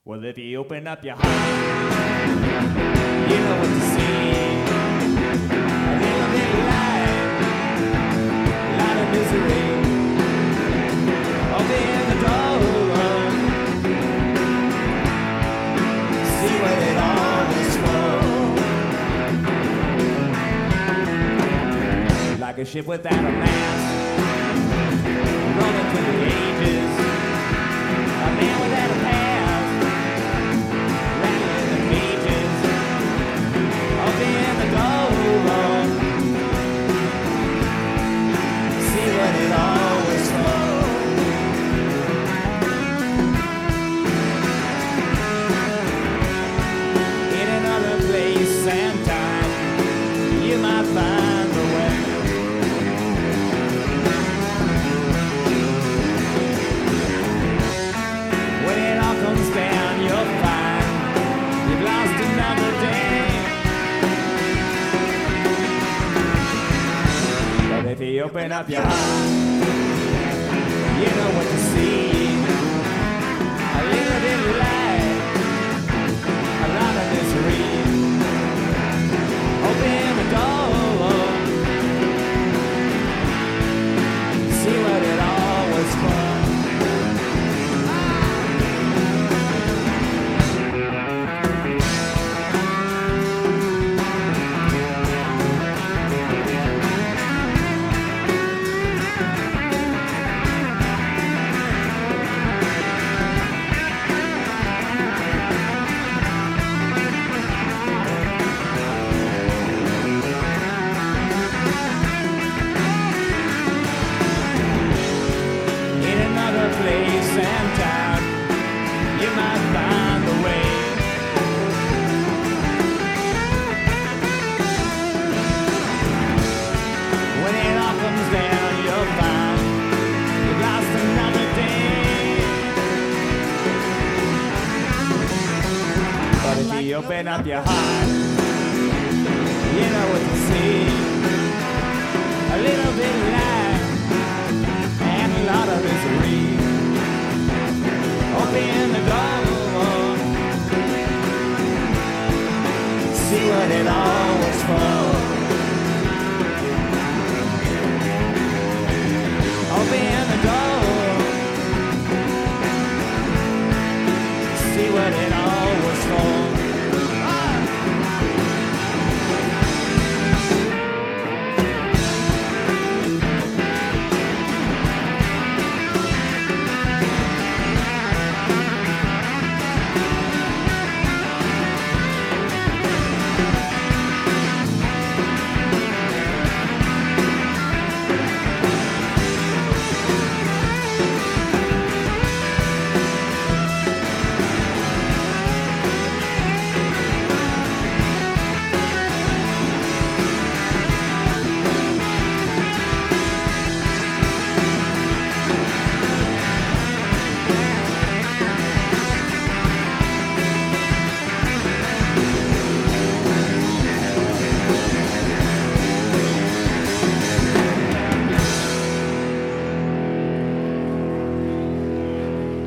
Well, if you open up your heart, you know what to see. A little bit of light, a lot of misery. Open the door, see what it all is for. Like a ship without a mast, rolling through the ages. A man without a past, rattling the cages. Open the door, see what it all is for. In another place and time, you might find the way. When it all comes down, you'll find you've lost another day. But if you open up your heart, you know what to see. A little bit of light, a lot of misery. Open the door, see what it all was for. Place and time, you might find a way. When it all comes down, you'll find you've lost another day. But if you open up your heart, you know what to see. A little bit of light and a lot of misery. Open the door, see what it all was for. Open the door, see what it